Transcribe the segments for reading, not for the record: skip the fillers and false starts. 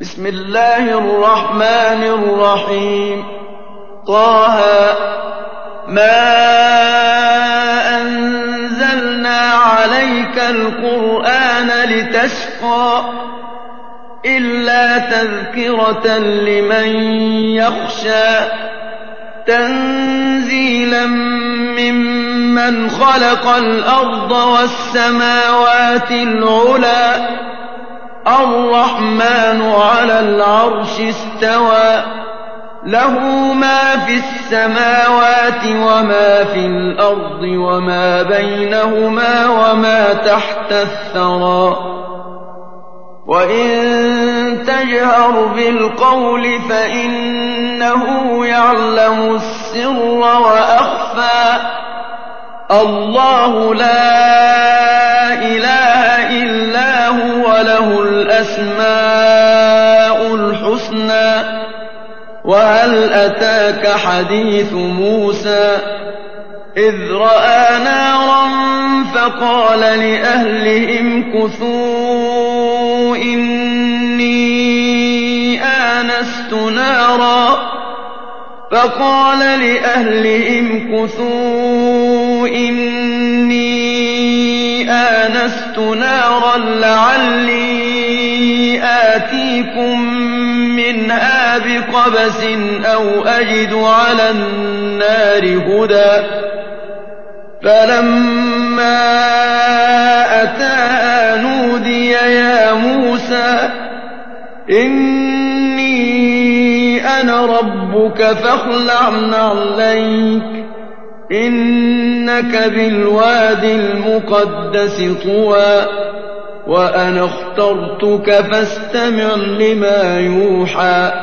بسم الله الرحمن الرحيم. طه ما أنزلنا عليك القرآن لتشقى إلا تذكرة لمن يخشى تنزيلا ممن خلق الأرض والسماوات العلى الرحمن على العرش استوى له ما في السماوات وما في الأرض وما بينهما وما تحت الثرى وإن تجهر بالقول فإنه يعلم السر وأخفى الله لا إله إلا هو له الأسماء الحسنى وهل أتاك حديث موسى إذ رأى نارا فقال لأهلهم كثوا إني آنست نارا لعلي آتيكم منها بقبس أو أجد على النار هدى فلما أتاها نودي يا موسى إني أنا ربك فاخلع نعليك إنك بالواد المقدس طوى وأنا اخترتك فاستمع لما يوحى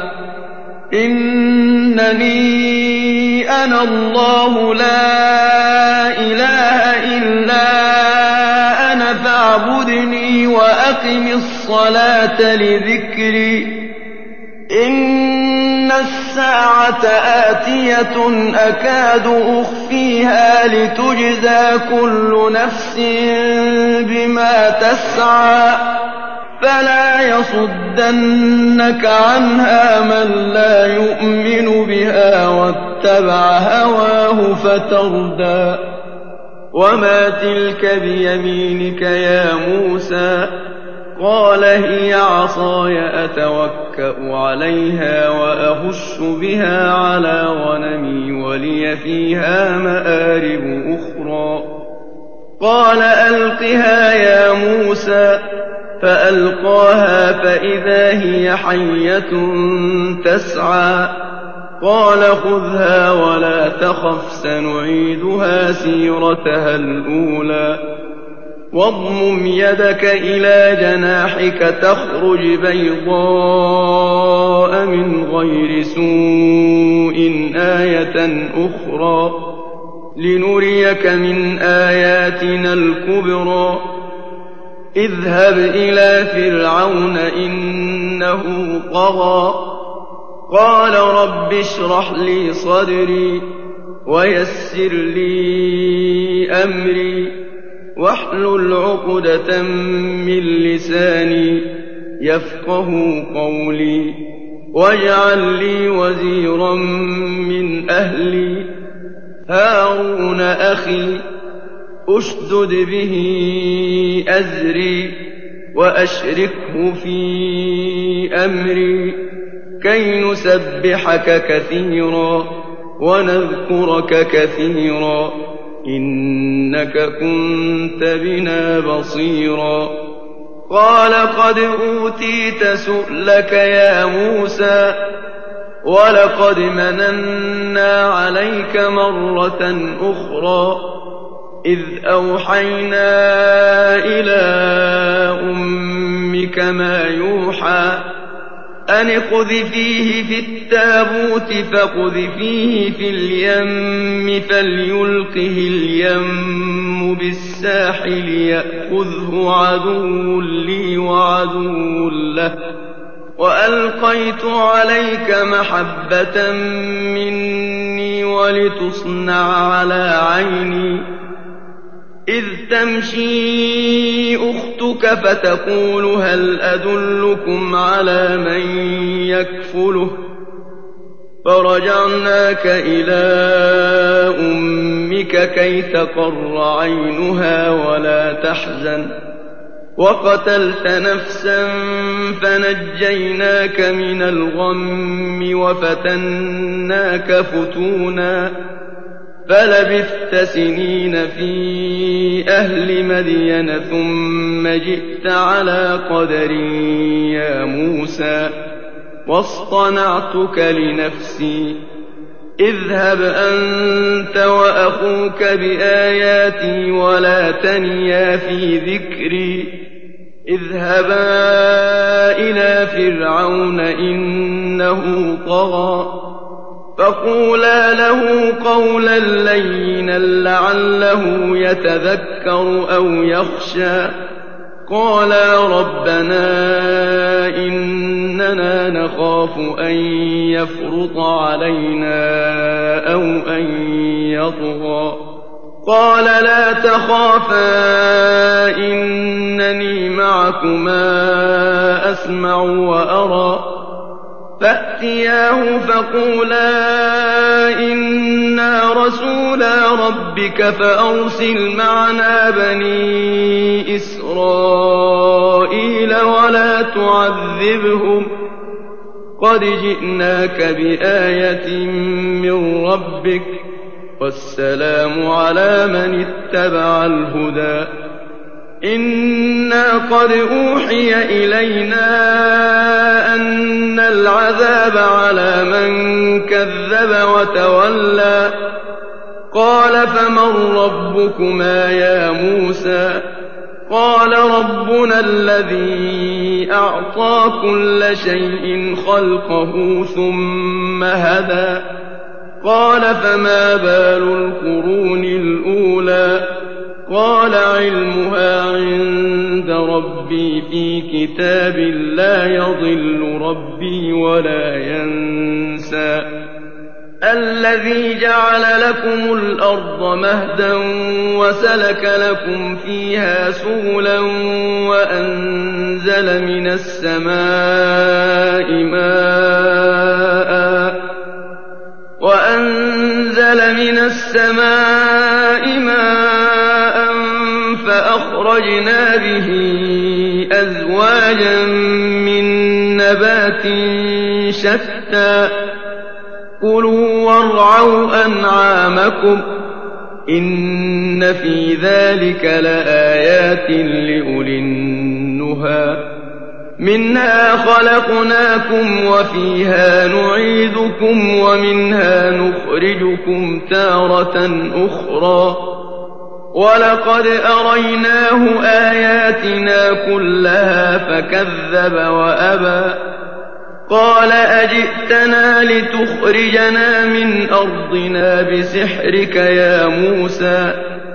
إنني أنا الله لا إله إلا أنا فاعبدني وأقم الصلاة لذكري إن الساعة آتية أكاد أخفيها لتجزى كل نفس بما تسعى فلا يصدنك عنها من لا يؤمن بها واتبع هواه فتردى وما تلك بيمينك يا موسى قال هي عصاي أتوكأ عليها وأهش بها على غنمي ولي فيها مآرب أخرى قال ألقها يا موسى فألقاها فإذا هي حية تسعى قال خذها ولا تخف سنعيدها سيرتها الأولى واضمم يدك إلى جناحك تخرج بيضاء من غير سوء آية أخرى لنريك من آياتنا الكبرى اذهب إلى فرعون إنه طغى قال رب اشرح لي صدري ويسر لي أمري واحلل عقدة من لساني يفقه قولي واجعل لي وزيرا من أهلي هارون أخي أشدد به أزري وأشركه في أمري كي نسبحك كثيرا ونذكرك كثيرا إنك كنت بنا بصيرا قال قد أوتيت سؤلك يا موسى ولقد مننا عليك مرة أخرى إذ أوحينا إلى أمك ما يوحى أن اقذفيه في التابوت فاقذفيه في اليم فليلقه اليم بالساحل يأخذه عدو لي وعدو له وألقيت عليك محبة مني ولتصنع على عيني إذ تمشي أختك فتقول هل أدلكم على من يكفله فرجعناك إلى أمك كي تقر عينها ولا تحزن وقتلت نفسا فنجيناك من الغم وفتناك فتونا فلبثت سنين في أهل مدين ثم جئت على قدر يا موسى واصطنعتك لنفسي اذهب أنت وأخوك بآياتي ولا تنيا في ذكري اذهبا إلى فرعون إنه طغى فقولا له قولا لينا لعله يتذكر أو يخشى قالا ربنا إننا نخاف أن يفرط علينا أو أن يطغى قال لا تخافا إنني معكما أسمع وأرى فأتياه فقولا إنا رسولا ربك فأرسل معنا بني إسرائيل ولا تعذبهم قد جئناك بآية من ربك والسلام على من اتبع الهدى إنا قد أوحي إلينا أن العذاب على من كذب وتولى قال فمن ربكما يا موسى قال ربنا الذي أعطى كل شيء خلقه ثم هدى قال فما بال القرون الأولى قال علمها عند ربي في كتاب لا يضل ربي ولا ينسى الذي جعل لكم الأرض مهدا وسلك لكم فيها سبلا وأنزل من السماء ماء فأخرجنا به أزواجا من نبات شتى كلوا وارعوا أنعامكم إن في ذلك لآيات لأولي النهى منها خلقناكم وفيها نعيدكم ومنها نخرجكم تارة أخرى ولقد أريناه آياتنا كلها فكذب وأبى قال أجئتنا لتخرجنا من أرضنا بسحرك يا موسى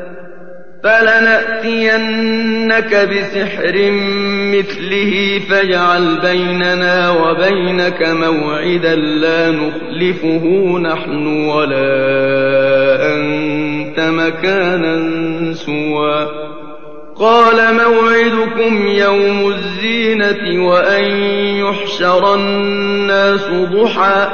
فلنأتينك بسحر مثله فاجعل بيننا وبينك موعدا لا نخلفه نحن ولا أنت مكانا سوى قال موعدكم يوم الزينة وأن يحشر الناس ضحى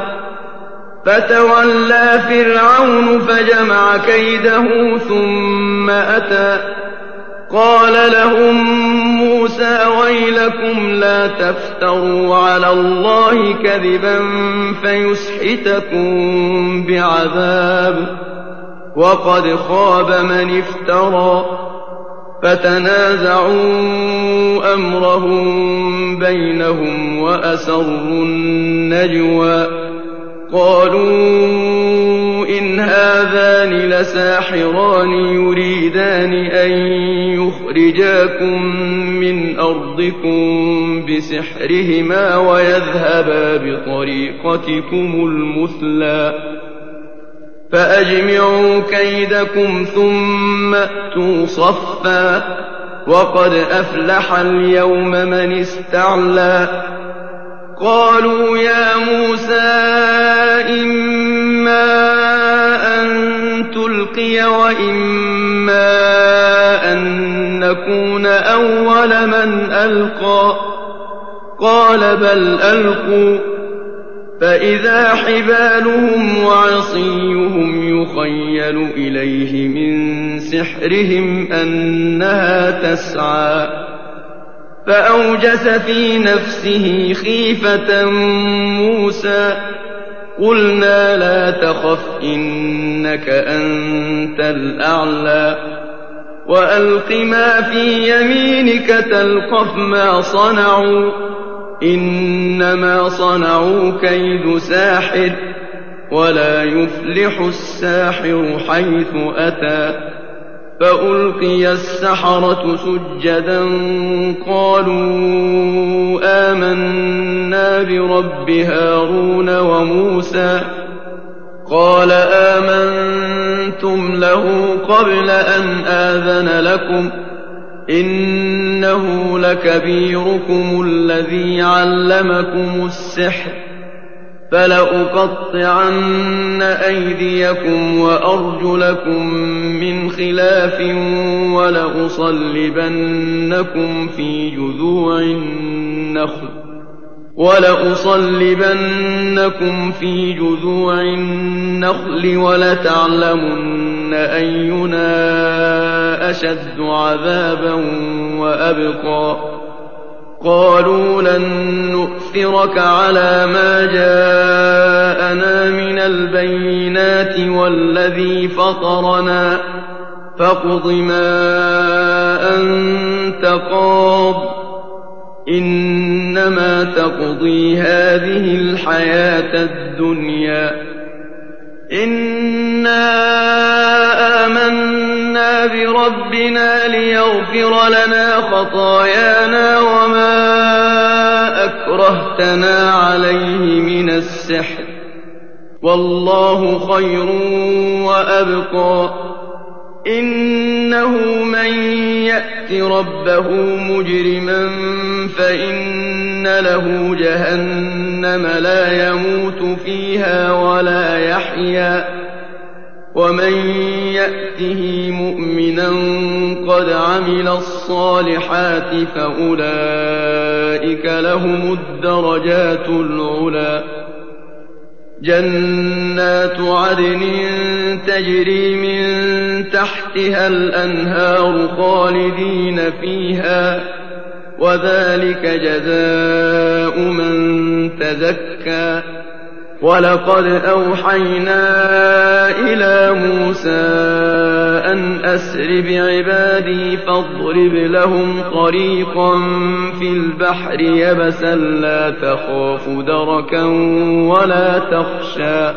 فتولى فرعون فجمع كيده ثم أتى قال لهم موسى ويلكم لا تفتروا على الله كذبا فيسحتكم بعذاب وقد خاب من افترى فتنازعوا أمرهم بينهم وأسروا النجوى قالوا إن هذان لساحران يريدان أن يخرجاكم من أرضكم بسحرهما ويذهبا بطريقتكم المثلى فأجمعوا كيدكم ثم أتوا صفا وقد أفلح اليوم من استعلى قالوا يا موسى إما أن تلقي وإما تكون أول من ألقى قال بل ألقوا فإذا حبالهم وعصيهم يخيل إليه من سحرهم أنها تسعى فأوجس في نفسه خيفة موسى قلنا لا تخف إنك أنت الأعلى وألق ما في يمينك تلقف ما صنعوا إنما صنعوا كيد ساحر ولا يفلح الساحر حيث أتى فألقي السحرة سجدا قالوا آمنا برب هارون وموسى قال آمنتم له قبل أن آذن لكم إنه لكبيركم الذي علمكم السحر فلأقطعن أيديكم وأرجلكم من خلاف ولأصلبنكم في جذوع النخل ولتعلمن أينا أشد عذابا وأبقى قالوا لن نؤثرك على ما جاءنا من البينات والذي فطرنا فاقض ما أنت قاض إنما تقضي هذه الحياة الدنيا إنا آمنا بربنا ليغفر لنا خطايانا وما أكرهتنا عليه من السحر والله خير وأبقى إنه من يأت ربه مجرما فإن له جهنم لا يموت فيها ولا يحيا ومن يأته مؤمنا قد عمل الصالحات فأولئك لهم الدرجات العلى جنات عدن تجري من تحتها الأنهار خالدين فيها وذلك جزاء من تزكى ولقد أوحينا إلى موسى أن أسر بعبادي فاضرب لهم طريقا في البحر يبسا لا تخاف دركا ولا تخشى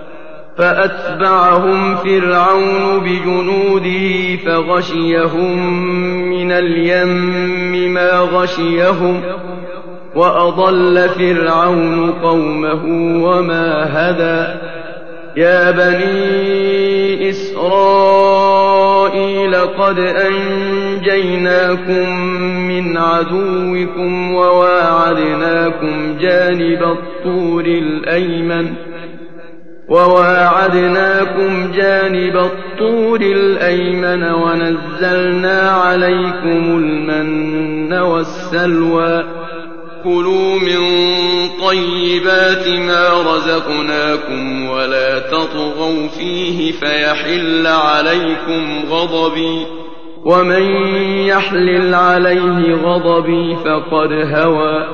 فأتبعهم فرعون بجنوده فغشيهم من اليم ما غشيهم وأضل فرعون قومه وما هدى يا بني إسرائيل قد أنجيناكم من عدوكم وواعدناكم جانب الطور الأيمن ونزلنا عليكم المن والسلوى كلوا من طيبات ما رزقناكم ولا تطغوا فيه فيحل عليكم غضبي ومن يحلل عليه غضبي فقد هوى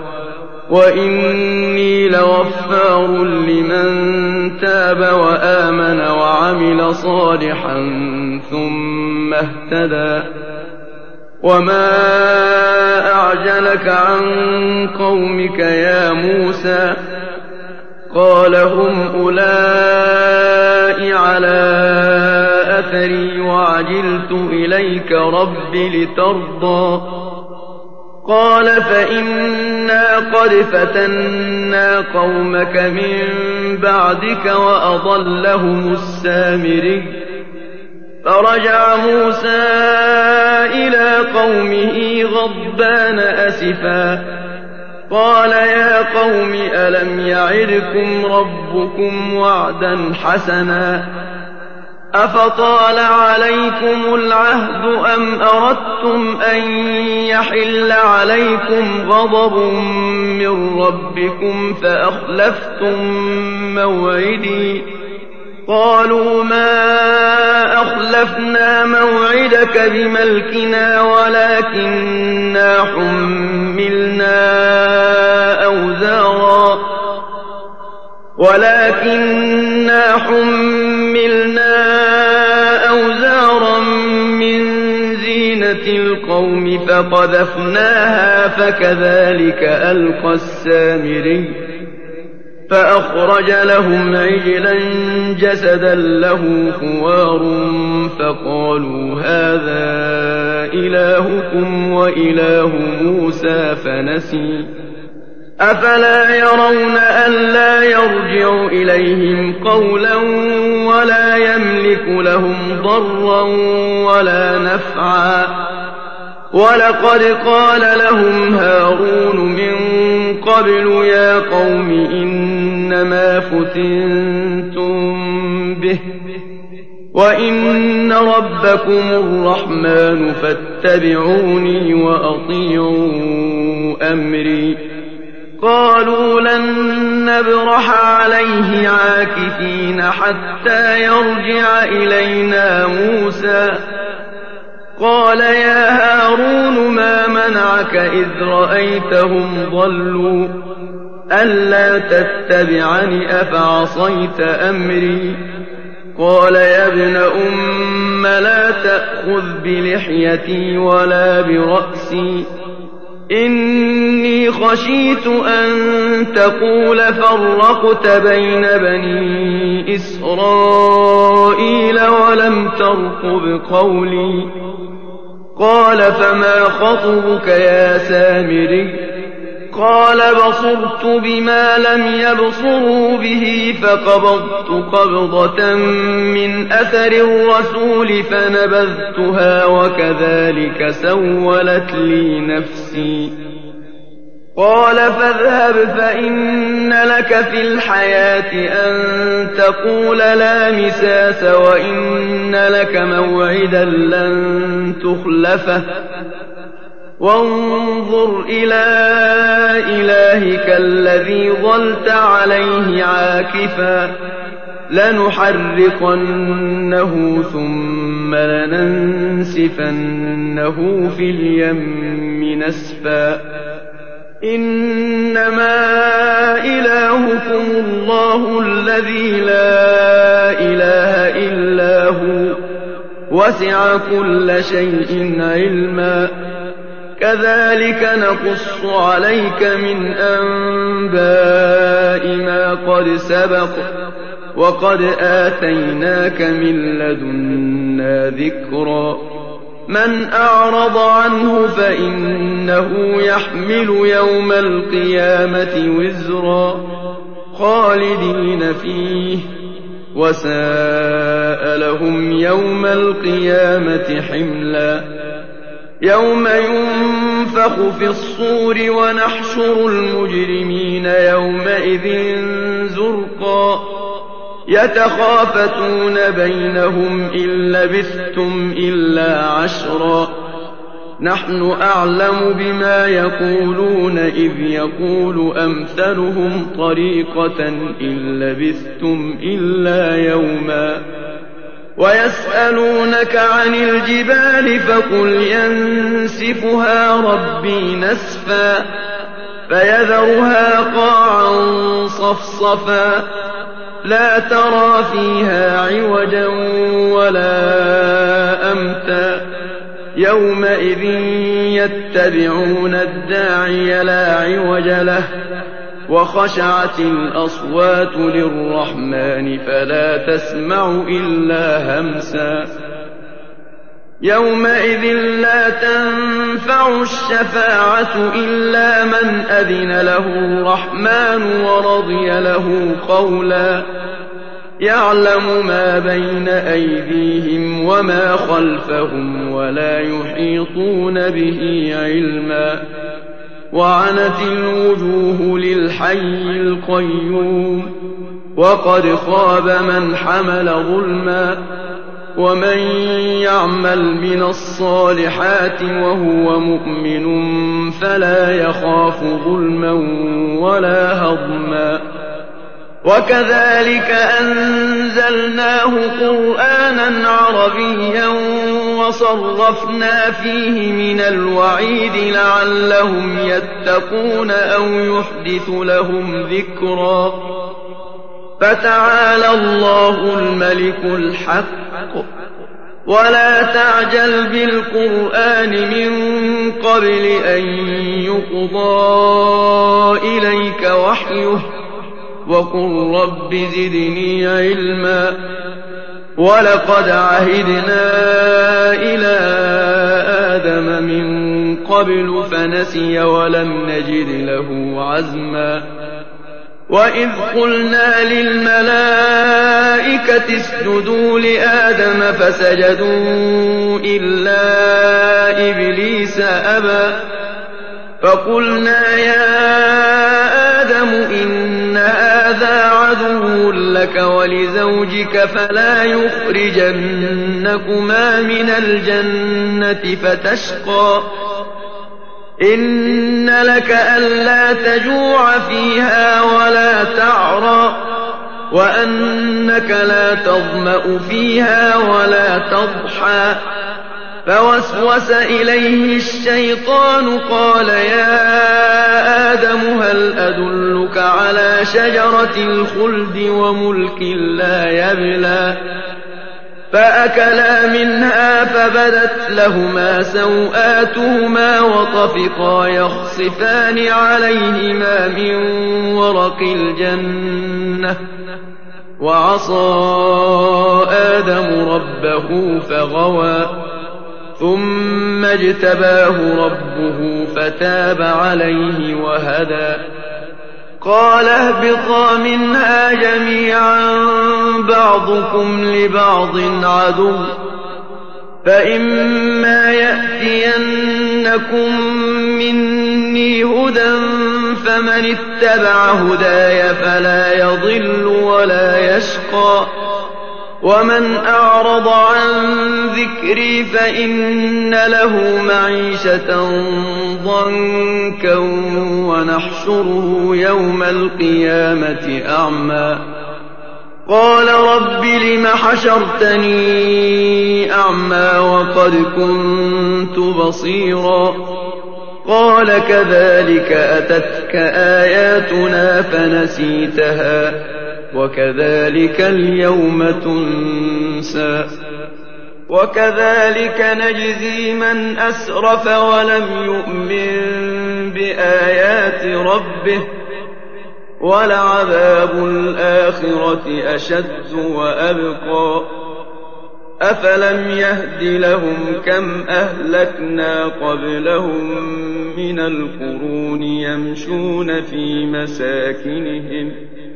وإني لغفار لمن تاب وآمن وعمل صالحا ثم اهتدى وما أعجلك عن قومك يا موسى قال هم أولئك على أثري وعجلت إليك رب لترضى قال فإنا قد فتنا قومك من بعدك وأضلهم السامري فرجع موسى إلى قومه غضبان أسفا قال يا قوم ألم يعدكم ربكم وعدا حسنا أفطال عليكم العهد أم أردتم أن يحل عليكم غضب من ربكم فأخلفتم موعدي قالوا ما أخلفنا موعدك بملكنا ولكننا حملنا أوزارا من زينة القوم فقذفناها فكذلك ألقى السامري فأخرج لهم عجلا جسدا له خوار فقالوا هذا إلهكم وإله موسى فنسي أفلا يرون ألا يرجع إليهم قولا ولا يملك لهم ضرا ولا نفعا ولقد قال لهم هارون من قبل يا قوم إنما فتنتم به وإن ربكم الرحمن فاتبعوني وأطيعوا أمري قالوا لن نبرح عليه عاكفين حتى يرجع إلينا موسى قال يا هارون ما منعك إذ رأيتهم ضلوا ألا تتبعني أفعصيت أمري قال يا ابن أم لا تأخذ بلحيتي ولا برأسي إني خشيت أن تقول فرقت بين بني إسرائيل ولم ترقب قولي قال فما خطبك يا سامري قال بصرت بما لم يبصروا به فقبضت قبضة من أثر الرسول فنبذتها وكذلك سولت لي نفسي قال فاذهب فإن لك في الحياة أن تقول لا مساس وإن لك موعدا لن تخلفه وانظر إلى إلهك الذي ظلت عليه عاكفا لنحرقنه ثم لننسفنه في اليم نسفا إنما إلهكم الله الذي لا إله إلا هو وسع كل شيء علما كذلك نقص عليك من أنباء ما قد سبق وقد آتيناك من لدنا ذكرا من أعرض عنه فإنه يحمل يوم القيامة وزرا خالدين فيه وساء لهم يوم القيامة حملا يوم ينفخ في الصور ونحشر المجرمين يومئذ زرقا يتخافتون بينهم إن لبثتم إلا عشرا نحن أعلم بما يقولون إذ يقول أمثلهم طريقة إن لبثتم إلا يوما ويسألونك عن الجبال فقل ينسفها ربي نسفا فيذرها قاعا صفصفا لا ترى فيها عوجا ولا أمتا يومئذ يتبعون الداعي لا عوج له وخشعت الأصوات للرحمن فلا تسمع إلا همسا يومئذ لا تنفع الشفاعة إلا من أذن له الرحمن ورضي له قولا يعلم ما بين أيديهم وما خلفهم ولا يحيطون به علما وعنت الوجوه للحي القيوم وقد خاب من حمل ظلما ومن يعمل من الصالحات وهو مؤمن فلا يخاف ظلما ولا هضما وكذلك أنزلناه قرآنا عربيا وصرفنا فيه من الوعيد لعلهم يتقون أو يحدث لهم ذكرا فتعالى الله الملك الحق ولا تعجل بالقرآن من قبل أن يقضى إليك وحيه وقل رب زدني علما ولقد عهدنا إلى آدم من قبل فنسي ولم نجد له عزما وإذ قلنا للملائكة اسجدوا لآدم فسجدوا إلا إبليس أبى فقلنا يا آدم إن هذا عدو لك ولزوجك فلا يخرجنكما من الجنة فتشقى إن لك ألا تجوع فيها ولا تعرى وأنك لا تظمأ فيها ولا تضحى فوسوس إليه الشيطان قال يا آدم هل أدلك على شجرة الخلد وملك لا يبلى فأكلا منها فبدت لهما سوآتهما وطفقا يخصفان عليهما من ورق الجنة وعصى آدم ربه فغوى ثم اجتباه ربه فتاب عليه وهدى قال اهبطا منها جميعا بعضكم لبعض عدو فإما يأتينكم مني هدى فمن اتبع هداي فلا يضل ولا يشقى ومن أعرض عن ذكري فإن له معيشة ضنكا ونحشره يوم القيامة أعمى قال رب لم حشرتني أعمى وقد كنت بصيرا قال كذلك أتتك آياتنا فنسيتها وكذلك اليوم تنسى وكذلك نجزي من أسرف ولم يؤمن بآيات ربه ولعذاب الآخرة أشد وأبقى أفلم يهد لهم كم أهلكنا قبلهم من القرون يمشون في مساكنهم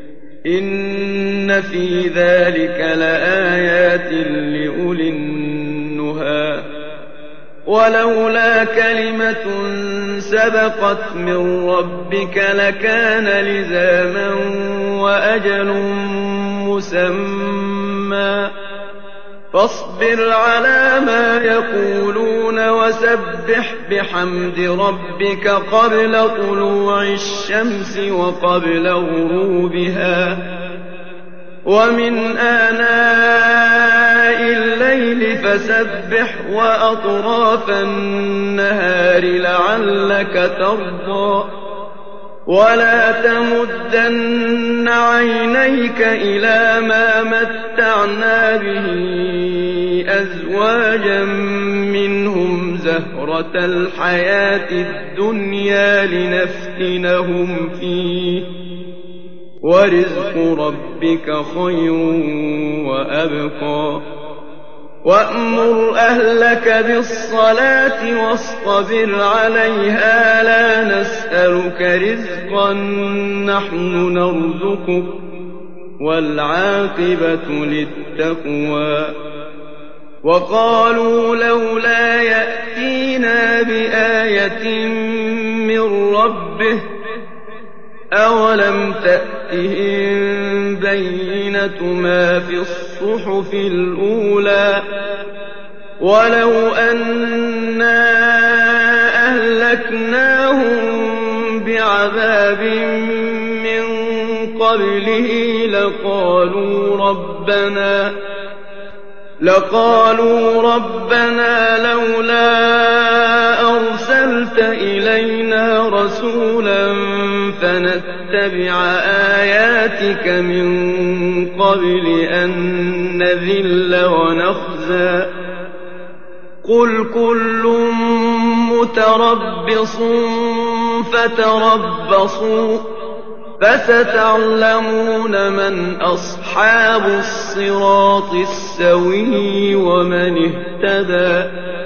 إن في ذلك لآيات لأولي النهى ولولا كلمة سبقت من ربك لكان لزاما وأجل مسمى فاصبر على ما يقولون وسبح بحمد ربك قبل طلوع الشمس وقبل غروبها ومن آناء الليل فسبح وأطراف النهار لعلك ترضى ولا تمدن عينيك إلى ما متعنا به أزواجا منهم زهرة الحياة الدنيا لنفتنهم فيه ورزق ربك خير وأبقى وأمر أهلك بالصلاة واصطبر عليها لا نسألك رزقا نحن نرزقك والعاقبة للتقوى وقالوا لولا يأتينا بآية من ربه أولم تأتهم الْبَيِّنَةُ مَا فِي الصُّحُفِ الْأُولَىٰ وَلَوْ أَنَّا أَهْلَكْنَاهُم بِعَذَابٍ مِّن قَبْلِهِ لَقَالُوا رَبَّنَا لَوْلَا أَرْسَلْتَ إِلَيْنَا رَسُولًا فَنَتَّبِعَ آيَاتِكَ مِن قَبْلِ أَن نَّذِلَّ وَنَخْزَىٰ قُلْ كُلٌّ مُّتَرَبِّصٌ فَتَرَبَّصُوا فَسَتَعْلَمُونَ مَنْ أَصْحَابُ الصِّرَاطِ السَّوِيِّ وَمَنِ اهْتَدَىٰ